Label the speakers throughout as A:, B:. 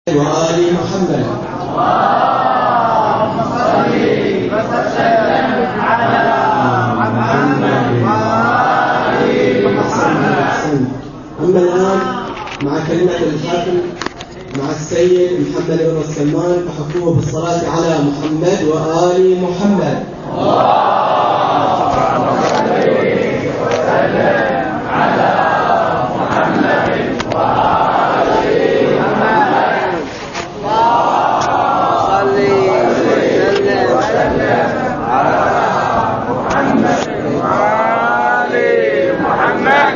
A: وآل محمد.
B: اللهم صل وسلم على محمد وآل محمد.
A: أما الآن مع كلمة الحاكم مع السيد محمد بن السلمان فحكمه بالصلاة على محمد وآل محمد.
B: اللهم صل وسلم على محمد وآل محمد. اللهم صل وسلم على محمد وآل محمد.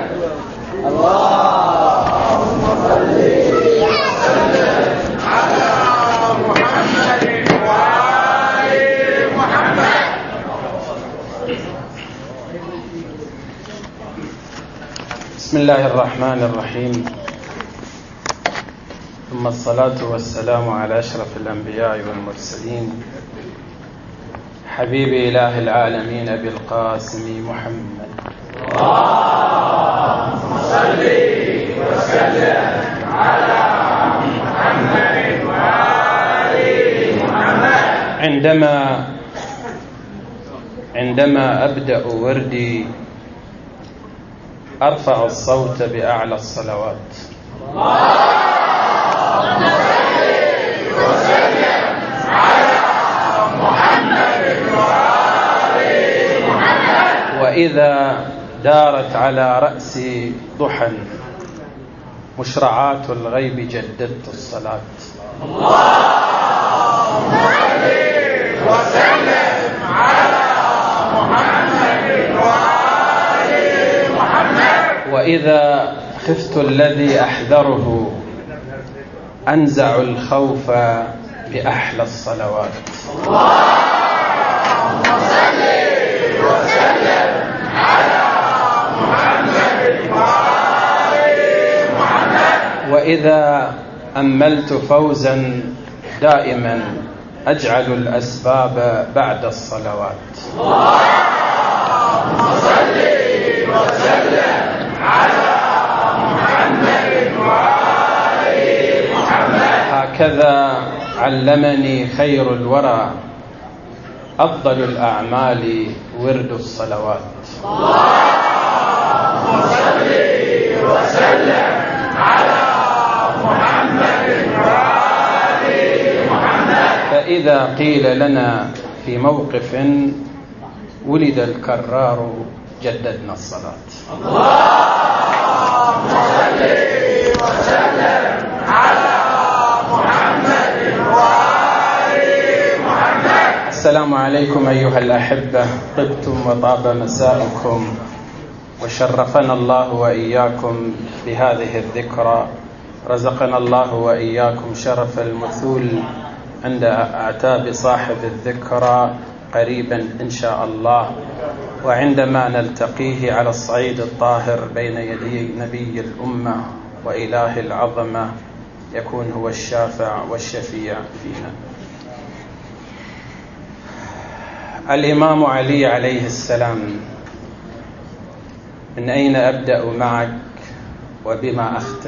B: اللهم صل وسلم على محمد وآل محمد.
C: بسم الله الرحمن الرحيم، ثم الصلاة والسلام على أشرف الأنبياء والمرسلين حبيب إله العالمين أبي القاسم محمد.
B: اللهم صل وسلم على محمد وآل محمد.
C: عندما أبدأ وردي أرفع الصوت بأعلى الصلوات.
B: اللهم صل وسلم على محمد وآل محمد.
C: وإذا دارت على رأسي ضحى مشرعات الغيب جددت الصلاة.
B: اللهم صل وسلم على محمد وآل محمد.
C: وإذا خفت الذي أحذره أنزع الخوف بأحلى الصلوات.
B: اللهم صل وسلم على محمد وآل محمد.
C: وإذا أملت فوزا دائما أجعل الأسباب بعد الصلوات.
B: اللهم صل وسلم على محمد وآل محمد.
C: هكذا علمني خير الورى أفضل الأعمال ورد الصلوات.
B: اللهم صل وسلم على محمد وآل محمد.
C: فإذا قيل لنا في موقف ولد الكرار جددنا الصلاة.
B: اللهم صل وسلم على محمد وآل محمد.
C: السلام عليكم أيها الأحبة، طبتم وطاب مساؤكم، وشرفنا الله وإياكم بهذه الذكرى. رزقنا الله وإياكم شرف المثول عند أعتاب صاحب الذكرى قريبا إن شاء الله، وعندما نلتقيه على الصعيد الطاهر بين يدي نبي الأمة وإله العظمة يكون هو الشافع والشفيع فينا. الإمام علي عليه السلام، من أين أبدأ معك وبما أختم؟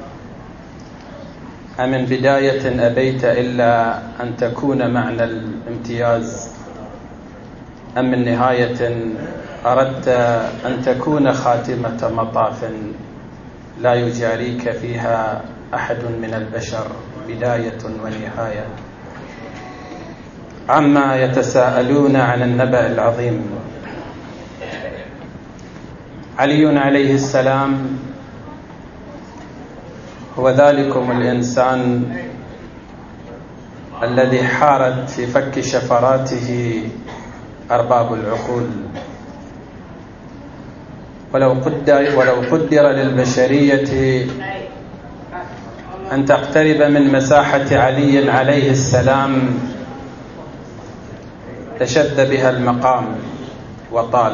C: أمن بداية أبيت إلا أن تكون معنى الامتياز، أم من نهاية أردت أن تكون خاتمة مطاف لا يجاريك فيها أحد من البشر بداية ونهاية؟ عما يتساءلون عن النبأ العظيم. علي عليه السلام هو ذلكم الإنسان الذي حارت في فك شفراته أرباب العقول. ولو قدر للبشرية أن تقترب من مساحة علي عليه السلام لشد بها المقام وطال،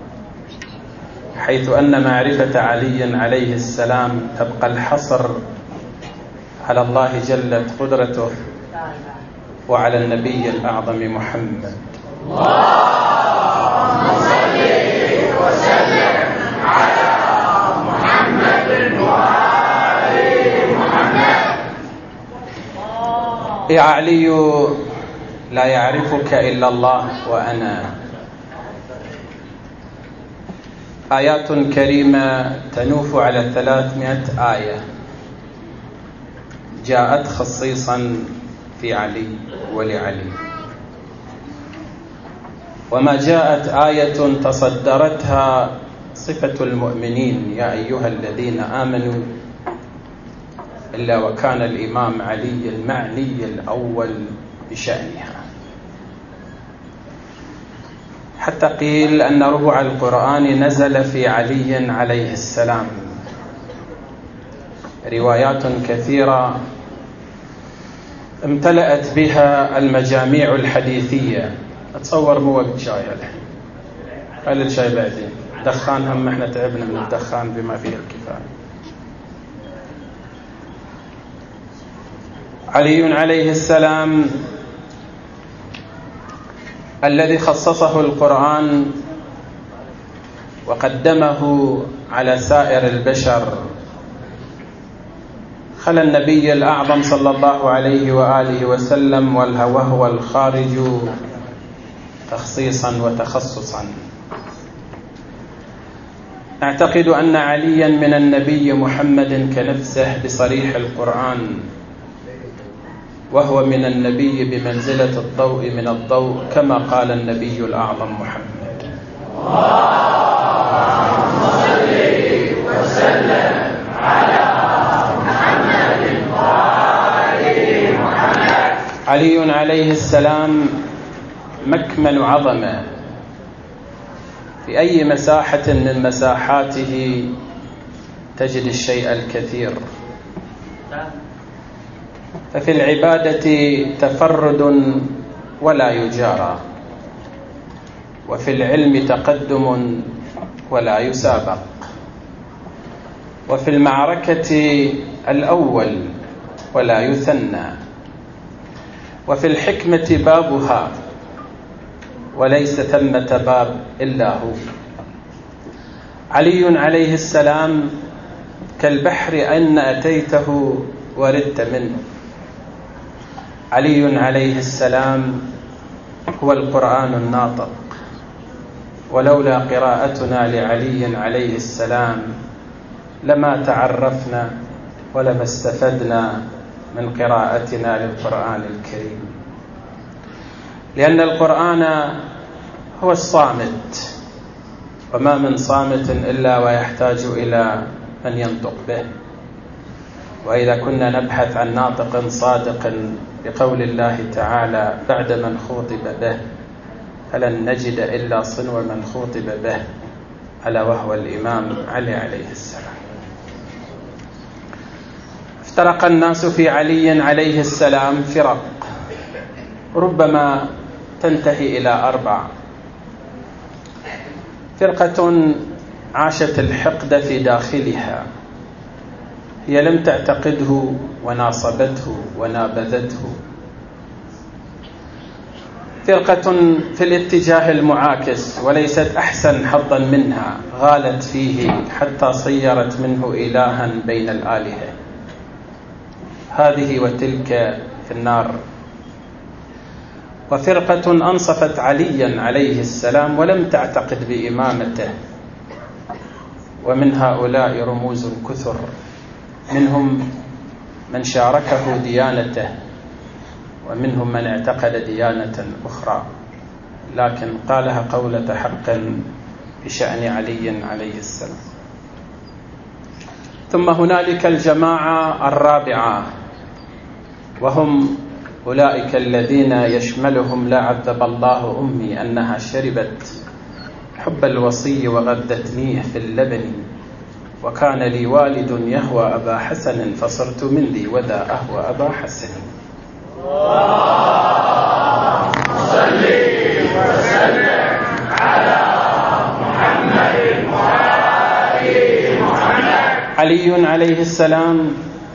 C: حيث أن معرفة علي عليه السلام تبقى الحصر على الله جلت قدرته وعلى النبي الأعظم محمد.
B: اللهم صل وسلم على محمد وآل محمد.
C: يا علي لا يعرفك إلا الله وأنا. آيات كريمة تنوف على 300 آية جاءت خصيصا في علي ولعلي، وما جاءت آية تصدرتها صفة المؤمنين يا أيها الذين آمنوا إلا وكان الإمام علي المعني الأول بشأنها، حتى قيل أن ربع القرآن نزل في علي عليه السلام. روايات كثيرة امتلأت بها المجاميع الحديثية. أتصور مو وقت شاي الحين، خلي الشاي بعدين، دخان هم احنا تعبنا من الدخان بما فيه الكفاية. علي عليه السلام الذي خصصه القرآن وقدمه على سائر البشر، خلى النبي الأعظم صلى الله عليه وآله وسلم وهو الخارج تخصيصا وتخصصا. أعتقد أن عليا من النبي محمد كنفسه بصريح القرآن، وهو من النبي بمنزلة الضوء من الضوء، كما قال النبي الأعظم محمد:
B: اللهم صل وسلم على محمد وآل محمد.
C: علي عليه السلام مكمن عظمة، في أي مساحة من مساحاته تجد الشيء الكثير. ففي العبادة تفرد ولا يجارى، وفي العلم تقدم ولا يسابق، وفي المعركة الأول ولا يثنى، وفي الحكمة بابها وليس ثمة باب إلا هو. علي عليه السلام كالبحر أن أتيته وردت منه. علي عليه السلام هو القرآن الناطق، ولولا قراءتنا لعلي عليه السلام لما تعرفنا ولما استفدنا من قراءتنا للقرآن الكريم، لأن القرآن هو الصامت، وما من صامت إلا ويحتاج إلى من ينطق به. وإذا كنا نبحث عن ناطق صادق بقول الله تعالى بعد من خوطب به، فلن نجد إلا صنو من خوطب به، ألا وهو الإمام علي عليه السلام. افترق الناس في علي عليه السلام فرق، ربما تنتهي إلى 4. فرقة عاشت الحقد في داخلها، هي لم تعتقده وناصبته ونابذته. فرقة في الاتجاه المعاكس وليست أحسن حظا منها، غالت فيه حتى صيرت منه إلها بين الآلهة، هذه وتلك في النار. وفرقة أنصفت عليا عليه السلام ولم تعتقد بإمامته، ومن هؤلاء رموز كثر، منهم من شاركه ديانته، ومنهم من اعتقد ديانة أخرى، لكن قالها قولة حق بشأن علي عليه السلام. ثم هنالك الجماعة الرابعة، وهم أولئك الذين يشملهم لا عذب الله أمي أنها شربت حب الوصي وغدتنيه في اللبن، وكان لي والد يهوى أبا حسن فصرت من ذي وذا أهوى أبا حسن.
B: اللهم صل وسلم على محمد وآل محمد.
C: علي عليه السلام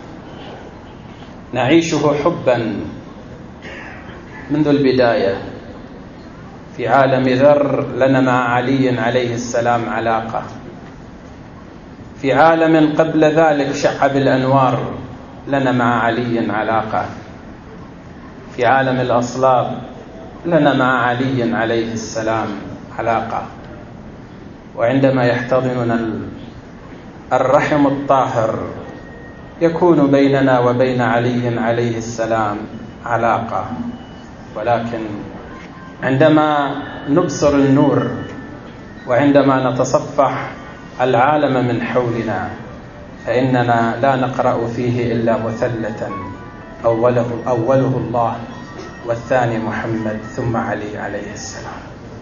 C: نعيشه حبا منذ البداية. في عالم ذر لنا مع علي عليه السلام علاقة، في عالم قبل ذلك شعب الأنوار لنا مع علي علاقة، في عالم الأصلاب لنا مع علي عليه السلام علاقة، وعندما يحتضننا الرحم الطاهر يكون بيننا وبين علي عليه السلام علاقة. ولكن عندما نبصر النور وعندما نتصفح العالم من حولنا فإننا لا نقرأ فيه إلا مثلثا أوله الله والثاني محمد ثم علي عليه السلام.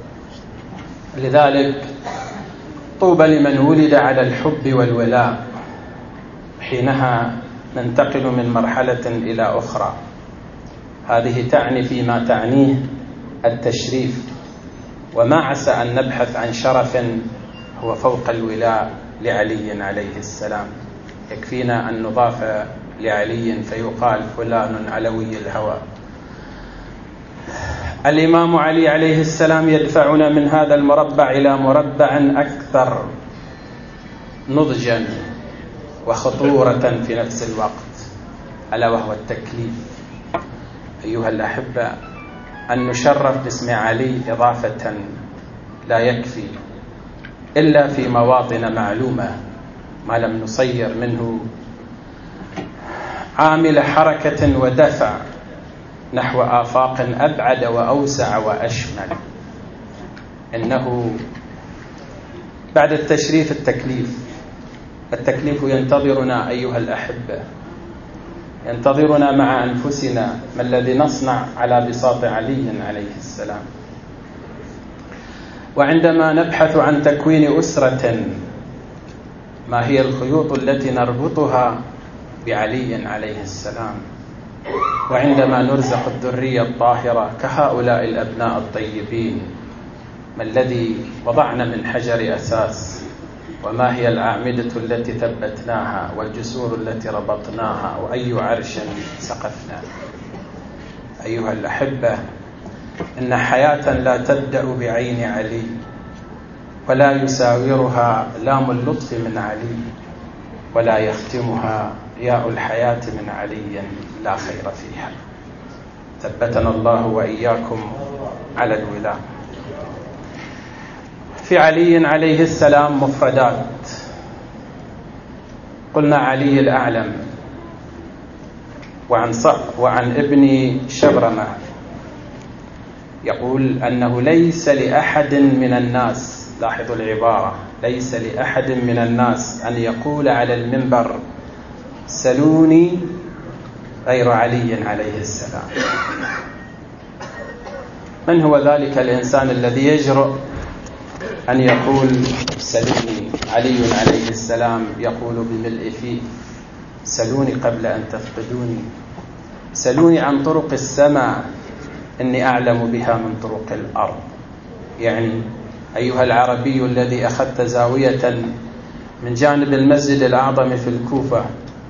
C: لذلك طوبى لمن ولد على الحب والولاء، حينها ننتقل من مرحلة إلى أخرى. هذه تعني فيما تعنيه التشريف، وما عسى أن نبحث عن شرف هو فوق الولاء لعلي عليه السلام. يكفينا أن نضاف لعلي فيقال فلان علوي الهوى. الإمام علي عليه السلام يدفعنا من هذا المربع إلى مربع أكثر نضجا وخطورة في نفس الوقت، ألا وهو التكليف. أيها الأحبة، أن نشرف باسم علي إضافة لا يكفي إلا في مواطن معلومة، ما لم نصير منه عامل حركة ودفع نحو آفاق أبعد وأوسع وأشمل. إنه بعد التشريف التكليف ينتظرنا أيها الأحبة، ينتظرنا مع أنفسنا ما الذي نصنع على بساط علي عليه السلام. وعندما نبحث عن تكوين أسرة، ما هي الخيوط التي نربطها بعلي عليه السلام؟ وعندما نرزق الذرية الطاهرة كهؤلاء الأبناء الطيبين، ما الذي وضعنا من حجر أساس؟ وما هي الأعمدة التي ثبتناها والجسور التي ربطناها وأي عرش سقفنا؟ أيها الأحبة، إن حياة لا تبدأ بعين علي ولا يساورها لام اللطف من علي ولا يختمها ياء الحياة من علي لا خير فيها. ثبتنا الله وإياكم على الولاء. في علي عليه السلام مفردات. قلنا علي الأعلم، وعن ابن شبرمة يقول أنه ليس لأحد من الناس، لاحظوا العبارة، ليس لأحد من الناس أن يقول على المنبر سلوني غير علي عليه السلام. من هو ذلك الإنسان الذي يجرؤ أن يقول سلوني؟ علي عليه السلام يقول بملء فيه سلوني قبل أن تفقدوني، سلوني عن طرق السماء إني أعلم بها من طرق الأرض. يعني أيها العربي الذي أخذت زاوية من جانب المسجد الأعظم في الكوفة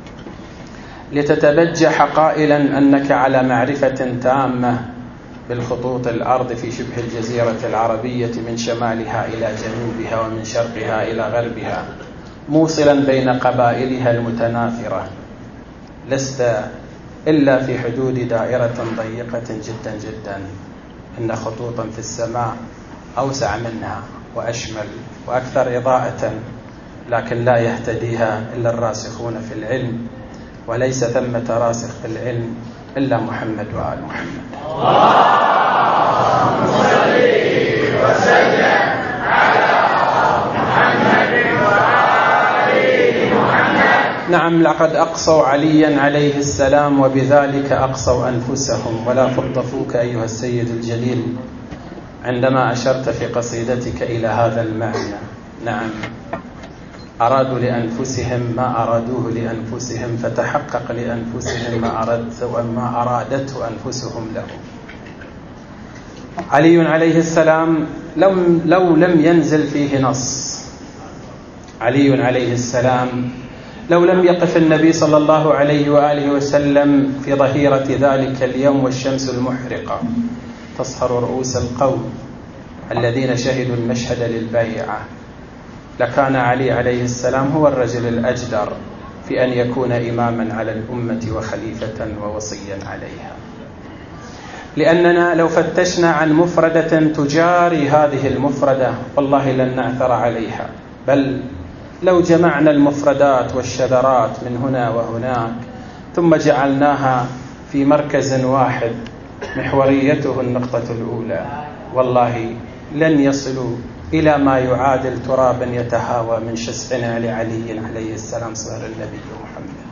C: لتتبجح قائلا أنك على معرفة تامة بالخطوط الأرض في شبه الجزيرة العربية من شمالها إلى جنوبها ومن شرقها إلى غربها، موصلا بين قبائلها المتناثرة، لست إلا في حدود دائرة ضيقة جدا جدا. إن خطوطا في السماء أوسع منها وأشمل وأكثر إضاءة، لكن لا يهتديها إلا الراسخون في العلم، وليس ثمة راسخ في العلم إلا محمد وآل محمد.
B: اللهم صل وسلم على محمد وآل محمد.
C: نعم، لقد أقصوا عليا عليه السلام وبذلك أقصوا أنفسهم، ولا فضفوك أيها السيد الجليل عندما أشرت في قصيدتك إلى هذا المعنى. نعم، أرادوا لأنفسهم ما أرادوه لأنفسهم، فتحقق لأنفسهم ما أرادته أنفسهم له. علي عليه السلام لو لم ينزل فيه نص، علي عليه السلام لو لم يقف النبي صلى الله عليه وآله وسلم في ظهيرة ذلك اليوم والشمس المحرقة تصهر رؤوس القوم الذين شهدوا المشهد للبيعة، لكان علي عليه السلام هو الرجل الأجدر في أن يكون إماما على الأمة وخليفة ووصيا عليها. لأننا لو فتشنا عن مفردة تجاري هذه المفردة والله لن نعثر عليها، بل لو جمعنا المفردات والشذرات من هنا وهناك ثم جعلناها في مركز واحد محوريته النقطة الأولى والله لن يصلوا إلى ما يعادل ترابا يتهاوى من شسعنا لعلي عليه السلام صهر النبي محمد.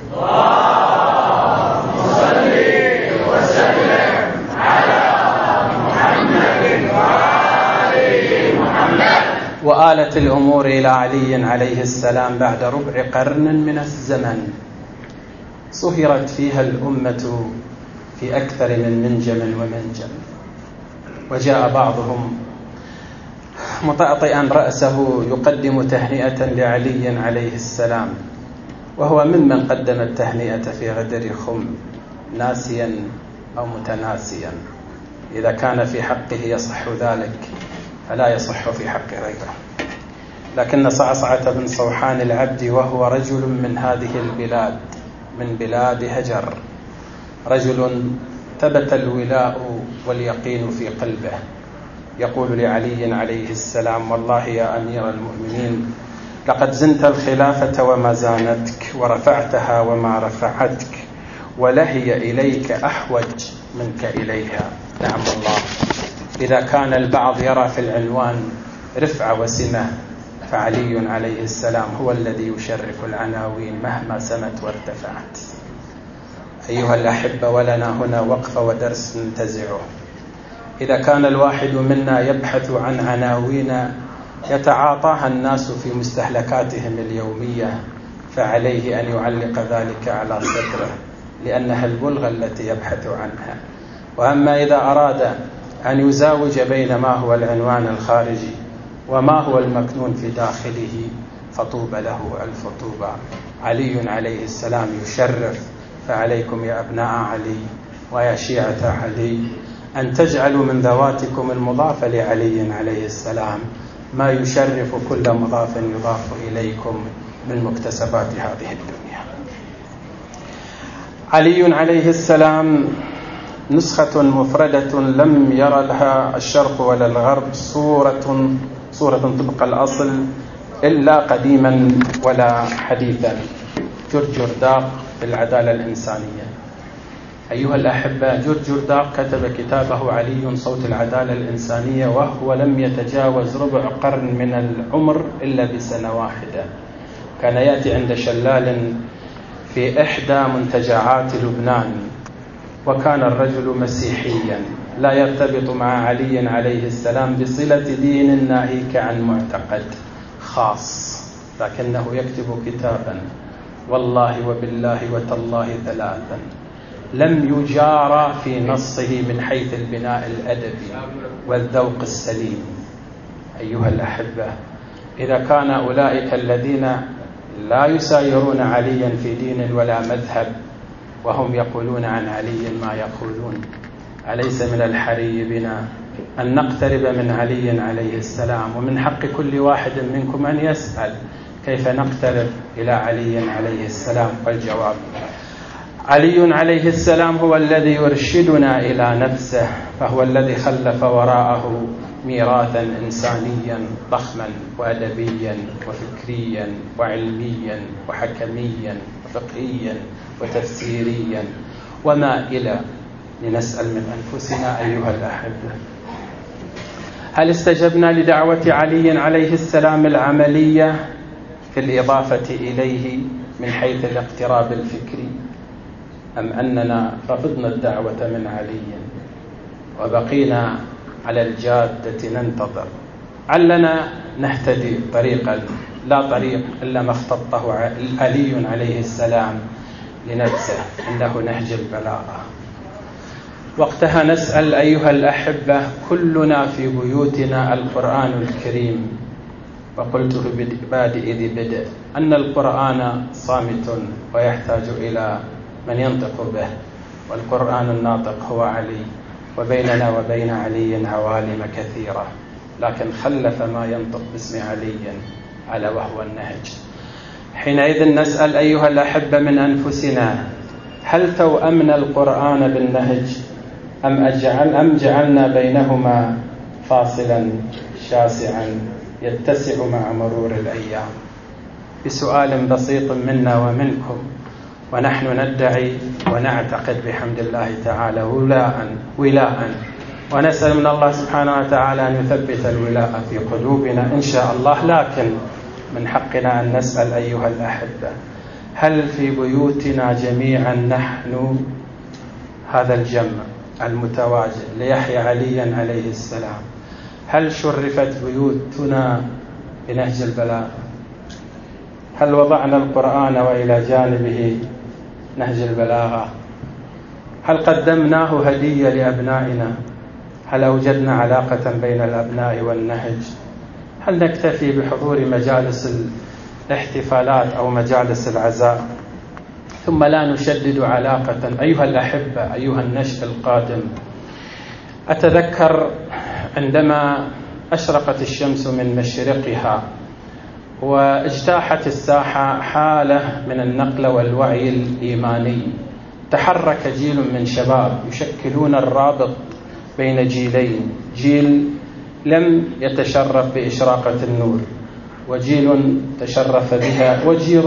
B: اللهم صل وسلم على محمد وآل محمد.
C: وآلت الأمور إلى علي عليه السلام بعد ربع قرن من الزمن صهرت فيها الأمة في أكثر من منجم ومنجم، وجاء بعضهم مطأطئا رأسه يقدم تهنئة لعلي عليه السلام، وهو ممن قدم التهنئة في غدر خم ناسيا أو متناسيا. إذا كان في حقه يصح ذلك فلا يصح في حق غيره. لكن صعصعة بن صوحان العبد وهو رجل من هذه البلاد، من بلاد هجر، رجل ثبت الولاء واليقين في قلبه، يقول لعلي عليه السلام: والله يا أمير المؤمنين لقد زنت الخلافة وما زانتك، ورفعتها وما رفعتك، ولهي إليك أحوج منك إليها. نعم والله، إذا كان البعض يرى في العنوان رفعة وسمة فعلي عليه السلام هو الذي يشرف العناوين مهما سمت وارتفعت. أيها الأحبة، ولنا هنا وقفة ودرس ننتزعه. إذا كان الواحد منا يبحث عن عناوين يتعاطاها الناس في مستهلكاتهم اليومية فعليه أن يعلق ذلك على صدره، لأنها البلغة التي يبحث عنها. وأما إذا أراد أن يزاوج بين ما هو العنوان الخارجي وما هو المكنون في داخله فطوبى له ألف طوبى. علي عليه السلام يشرف، فعليكم يا أبناء علي ويا شيعة علي أن تجعلوا من ذواتكم المضافة لعلي عليه السلام ما يشرف كل مضاف يضاف إليكم من مكتسبات هذه الدنيا. علي عليه السلام نسخة مفردة لم ير لها الشرق ولا الغرب صورة طبق الأصل إلا قديما ولا حديثا. جورج داق في العدالة الإنسانية. أيها الأحبة، جورج داق كتب كتابه علي صوت العدالة الإنسانية وهو لم يتجاوز ربع قرن من العمر إلا بسنة واحدة. كان يأتي عند شلال في إحدى منتجعات لبنان، وكان الرجل مسيحيا لا يرتبط مع علي عليه السلام بصلة دين ناهيك عن معتقد خاص، لكنه يكتب كتابا والله وبالله وتالله ثلاثا لم يجارى في نصه من حيث البناء الأدبي والذوق السليم. أيها الأحبة، إذا كان أولئك الذين لا يسايرون عليا في دين ولا مذهب وهم يقولون عن علي ما يقولون، أليس من الحري بنا أن نقترب من علي عليه السلام؟ ومن حق كل واحد منكم أن يسأل كيف نقترب إلى علي عليه السلام. والجواب: علي عليه السلام هو الذي يرشدنا إلى نفسه، فهو الذي خلف وراءه ميراثا إنسانيا ضخما وأدبيا وفكريا وعلميا وحكميا وفقهيا وتفسيريا وما إلى. لنسأل من أنفسنا أيها الأحبة، هل استجبنا لدعوة علي عليه السلام العملية في الإضافة إليه من حيث الاقتراب الفكري، أم أننا رفضنا الدعوة من علي وبقينا على الجادة ننتظر؟ علنا نهتدي طريقا لا طريق إلا ما اختطه علي عليه السلام لنفسه، إنه نهج البلاغة. وقتها نسأل أيها الأحبة كلنا في بيوتنا القرآن الكريم، وقلت في بادئ ذي بدء أن القرآن صامت ويحتاج إلى من ينطق به، والقرآن الناطق هو علي، وبيننا وبين علي عوالم كثيرة، لكن خلف ما ينطق باسم علي على وهو النهج. حينئذ نسأل أيها الأحبة من أنفسنا، هل توأمنا القرآن بالنهج أم جعلنا بينهما فاصلا شاسعا يتسع مع مرور الأيام؟ بسؤال بسيط منا ومنكم، ونحن ندعي ونعتقد بحمد الله تعالى ولاء، ونسأل من الله سبحانه وتعالى أن يثبت الولاء في قلوبنا إن شاء الله. لكن من حقنا أن نسأل أيها الأحبة، هل في بيوتنا جميعا نحن هذا الجمع المتواجد ليحيى عليا عليه السلام، هل شرفت بيوتنا بنهج البلاغة؟ هل وضعنا القرآن وإلى جانبه نهج البلاغة؟ هل قدمناه هدية لأبنائنا؟ هل أوجدنا علاقة بين الأبناء والنهج؟ هل نكتفي بحضور مجالس الاحتفالات أو مجالس العزاء ثم لا نشدد علاقة؟ أيها الأحبة، أيها النشء القادم، أتذكر عندما أشرقت الشمس من مشرقها واجتاحت الساحة حالة من النقل والوعي الإيماني، تحرك جيل من شباب يشكلون الرابط بين جيلين، جيل لم يتشرف بإشراقة النور، وجيل تشرف بها،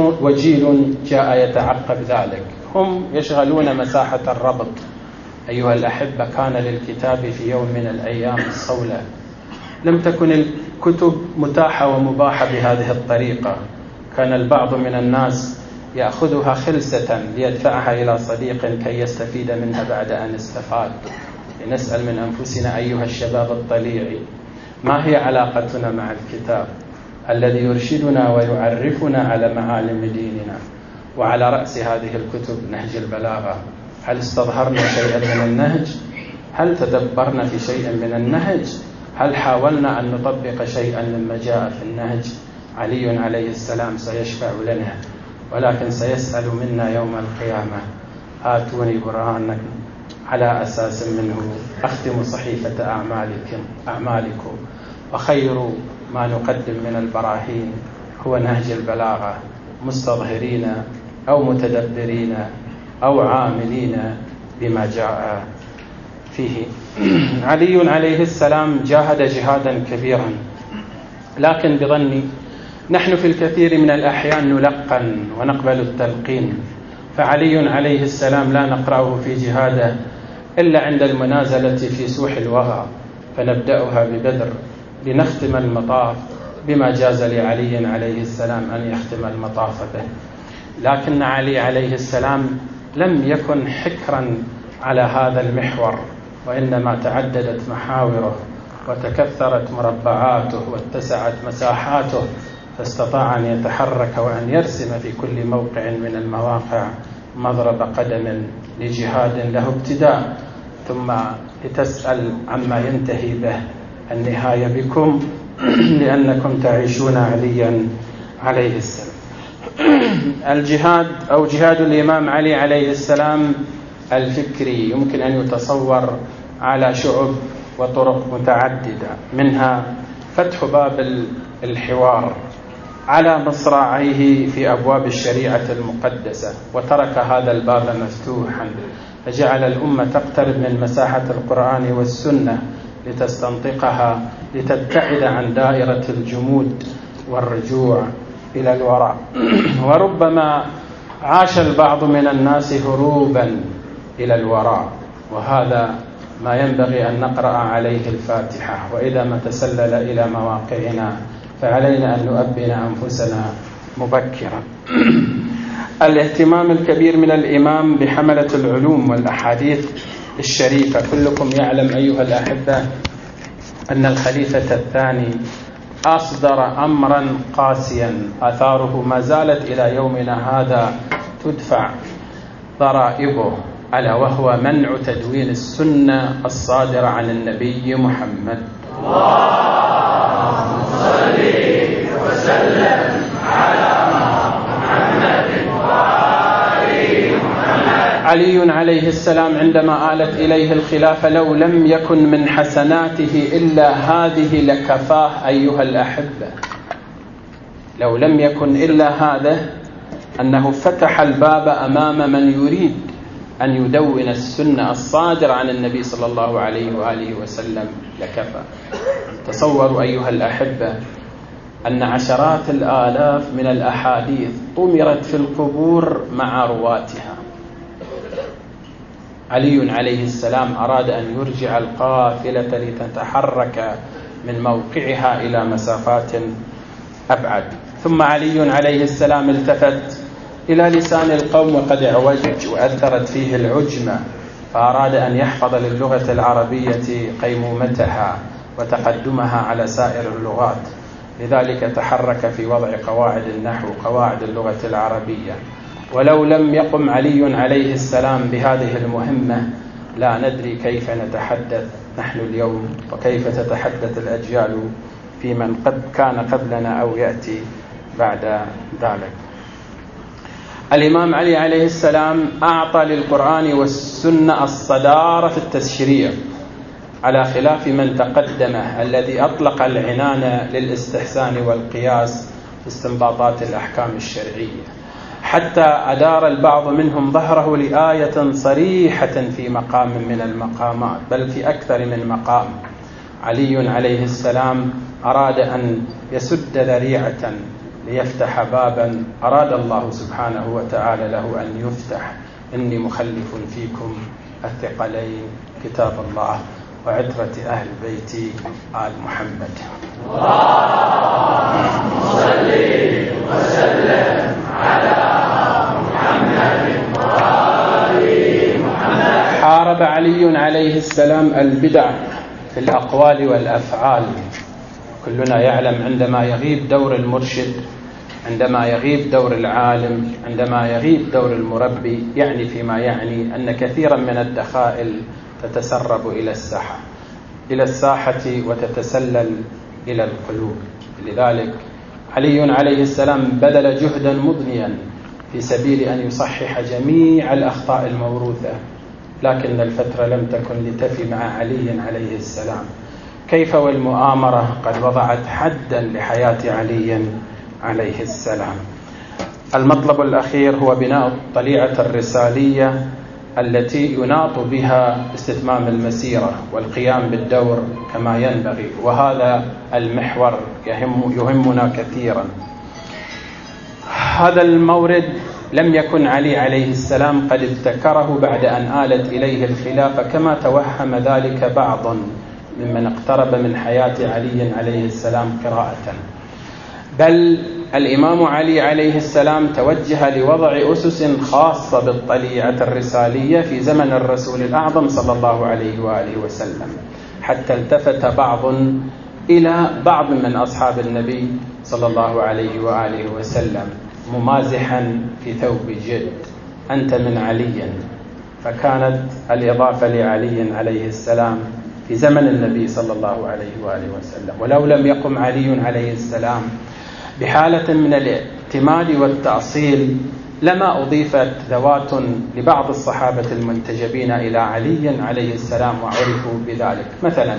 C: وجيل جاء يتعقب ذلك. هم يشغلون مساحة الربط. أيها الأحبة، كان للكتاب في يوم من الأيام الصولة، لم تكن الكتب متاحة ومباحة بهذه الطريقة. كان البعض من الناس يأخذها خلسة ليدفعها إلى صديق كي يستفيد منها بعد أن استفاد. لنسأل من أنفسنا أيها الشباب الطليعي، ما هي علاقتنا مع الكتاب الذي يرشدنا ويعرفنا على معالم ديننا؟ وعلى رأس هذه الكتب نهج البلاغة. هل استظهرنا شيئا من النهج؟ هل تدبرنا في شيء من النهج؟ هل حاولنا أن نطبق شيئا مما جاء في النهج؟ علي عليه السلام سيشفع لنا، ولكن سيسأل منا يوم القيامة: آتوني برهانكم على أساس منه أختم صحيفة أعمالكم. وخير ما نقدم من البراهين هو نهج البلاغة، مستظهرين أو متدبرين أو عاملين بما جاء فيه. علي عليه السلام جاهد جهادا كبيرا، لكن بظني نحن في الكثير من الأحيان نلقن ونقبل التلقين، فعلي عليه السلام لا نقرأه في جهاده إلا عند المنازلة في سوح الوغى، فنبدأها ببدر لنختم المطاف بما جاز لعلي عليه السلام أن يختم المطاف به. لكن علي عليه السلام لم يكن حكرا على هذا المحور، وإنما تعددت محاوره وتكثرت مربعاته واتسعت مساحاته، فاستطاع أن يتحرك وأن يرسم في كل موقع من المواقع مضرب قدم لجهاد له ابتداء، ثم لتسأل عما ينتهي به النهاية بكم، لأنكم تعيشون عليا عليه السلام. الجهاد أو جهاد الإمام علي عليه السلام الفكري يمكن أن يتصور على شعب وطرق متعددة، منها فتح باب الحوار على مصراعيه في أبواب الشريعة المقدسة، وترك هذا الباب مفتوحا، فجعل الأمة تقترب من مساحة القرآن والسنة لتستنطقها، لتبتعد عن دائرة الجمود والرجوع إلى الوراء. وربما عاش البعض من الناس هروبا إلى الوراء، وهذا ما ينبغي أن نقرأ عليه الفاتحة. وإذا ما تسلل إلى مواقعنا فعلينا أن نؤبن أنفسنا مبكرا. الاهتمام الكبير من الإمام بحملة العلوم والأحاديث الشريفة. كلكم يعلم أيها الأحبة أن الخليفة الثاني أصدر أمرا قاسيا آثاره ما زالت إلى يومنا هذا تدفع ضرائبه، ألا وهو منع تدوين السنة الصادرة عن النبي محمد.
B: اللهم صل وسلم على محمد وآل محمد.
C: علي عليه السلام عندما آلت إليه الخلافة لو لم يكن من حسناته إلا هذه لكفاه. أيها الأحبة، لو لم يكن إلا هذا، أنه فتح الباب أمام من يريد أن يدون السنة الصادرة عن النبي صلى الله عليه وآله وسلم لكفى. تصوروا أيها الأحبة أن عشرات الآلاف من الأحاديث طمرت في القبور مع رواتها. علي عليه السلام أراد أن يرجع القافلة لتتحرك من موقعها إلى مسافات أبعد، ثم علي عليه السلام التفت إلى لسان القوم وقد اعوج وأثرت فيه العجمة، فأراد أن يحفظ للغة العربية قيمومتها وتقدمها على سائر اللغات، لذلك تحرك في وضع قواعد النحو، قواعد اللغة العربية. ولو لم يقم علي عليه السلام بهذه المهمة لا ندري كيف نتحدث نحن اليوم، وكيف تتحدث الأجيال في من قد كان قبلنا أو يأتي بعد ذلك. الإمام علي عليه السلام أعطى للقرآن والسنة الصدارة في التشريع، على خلاف من تقدمه الذي أطلق العنان للاستحسان والقياس في استنباطات الأحكام الشرعية، حتى أدار البعض منهم ظهره لآية صريحة في مقام من المقامات، بل في أكثر من مقام. علي عليه السلام أراد أن يسد ذريعة ليفتح بابا أراد الله سبحانه وتعالى له أن يفتح. إني مخلف فيكم الثقلين كتاب الله وعترة أهل بيتي آل محمد.
B: اللهم صل وسلم على محمد وآل محمد.
C: حارب علي عليه السلام البدع في الأقوال والأفعال. كلنا يعلم عندما يغيب دور المرشد، عندما يغيب دور العالم، عندما يغيب دور المربي، يعني فيما يعني أن كثيرا من الدخائل تتسرب إلى الساحة وتتسلل إلى القلوب. لذلك علي عليه السلام بذل جهدا مضنيا في سبيل أن يصحح جميع الأخطاء الموروثة، لكن الفترة لم تكن لتفي مع علي عليه السلام. كيف والمؤامرة قد وضعت حدا لحياة علي عليه السلام. المطلب الأخير هو بناء الطليعة الرسالية التي يناط بها استتمام المسيرة والقيام بالدور كما ينبغي، وهذا المحور يهمنا كثيرا. هذا المورد لم يكن علي عليه السلام قد ابتكره بعد أن آلت إليه الخلافة كما توهم ذلك بعض ممن اقترب من حياة علي عليه السلام قراءة، بل الإمام علي عليه السلام توجه لوضع أسس خاصة بالطليعة الرسالية في زمن الرسول الأعظم صلى الله عليه وآله وسلم، حتى التفت بعض إلى بعض من أصحاب النبي صلى الله عليه وآله وسلم ممازحا في ثوب جد: أنت من علي. فكانت الإضافة لعلي عليه السلام في زمن النبي صلى الله عليه وآله وسلم. ولو لم يقم علي عليه السلام بحالة من الاعتماد والتأصيل لما أضيفت ذوات لبعض الصحابة المنتجبين إلى علي عليه السلام وعرفوا بذلك. مثلا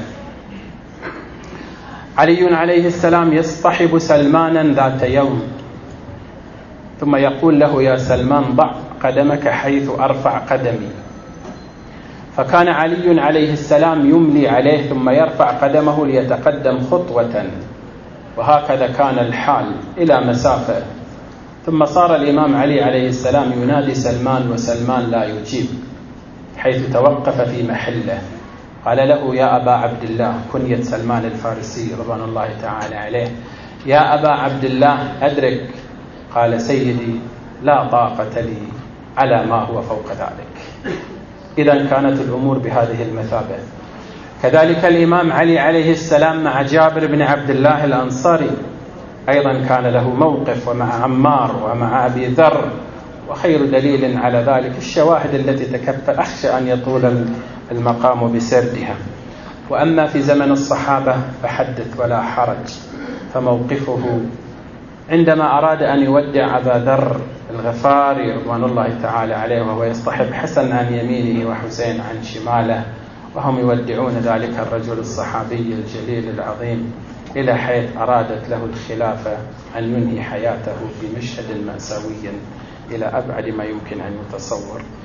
C: علي عليه السلام يصطحب سلمانا ذات يوم ثم يقول له: يا سلمان، ضع قدمك حيث أرفع قدمي. فكان علي عليه السلام يملي عليه ثم يرفع قدمه ليتقدم خطوة، وهكذا كان الحال إلى مسافة. ثم صار الإمام علي عليه السلام ينادي سلمان وسلمان لا يجيب، حيث توقف في محله. قال له: يا أبا عبد الله، كنية سلمان الفارسي رضوان الله تعالى عليه: يا أبا عبد الله أدرك. قال: سيدي، لا طاقة لي على ما هو فوق ذلك. إذن كانت الأمور بهذه المثابة. كذلك الإمام علي عليه السلام مع جابر بن عبد الله الأنصاري أيضا كان له موقف، ومع عمار ومع أبي ذر، وخير دليل على ذلك الشواهد التي تكفل أخشى أن يطول المقام بسردها. وأما في زمن الصحابة فحدث ولا حرج. فموقفه عندما أراد أن يودع أبا ذر الغفاري رضوان الله تعالى عليه وهو يصطحب حسن عن يمينه وحسين عن شماله، وهم يودعون ذلك الرجل الصحابي الجليل العظيم، إلى حيث أرادت له الخلافة أن ينهي حياته بمشهد مأساوي إلى أبعد ما يمكن أن يتصور.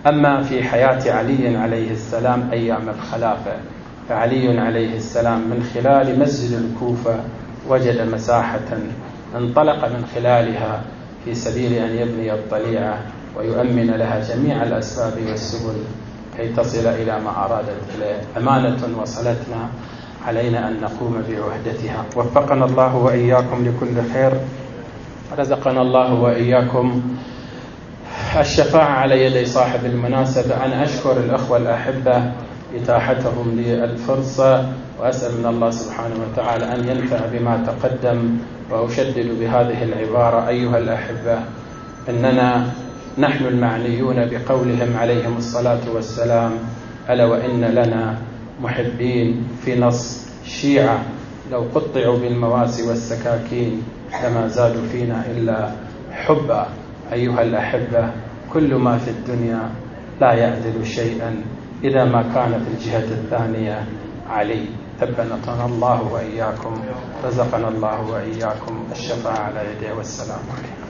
C: أما في حياة علي عليه السلام أيام الخلافة، فعلي عليه السلام من خلال مسجد الكوفة وجد مساحة انطلق من خلالها في سبيل أن يبني الطليعة ويؤمن لها جميع الأسباب والسبل كي تصل إلى ما أرادت إليه. أمانة وصلتنا، علينا أن نقوم بعهدتها. وفقنا الله وإياكم لكل خير، رزقنا الله وإياكم الشفاعة على يدي صاحب المناسبة. أنا أشكر الأخوة الأحبة إتاحتهم للفرصة، وأسأل من الله سبحانه وتعالى أن ينفع بما تقدم. وأشدد بهذه العبارة أيها الأحبة، إننا نحن المعنيون بقولهم عليهم الصلاة والسلام: ألا وإن لنا محبين. في نص: شيعة لو قطعوا بالمواسي والسكاكين لما زادوا فينا إلا حبا. أيها الأحبة، كل ما في الدنيا لا يعدل شيئا إذا ما كان في الجهة الثانية علي. ثبتنا الله وإياكم، رزقنا الله وإياكم الشفاعة على يديه، والسلام عليكم.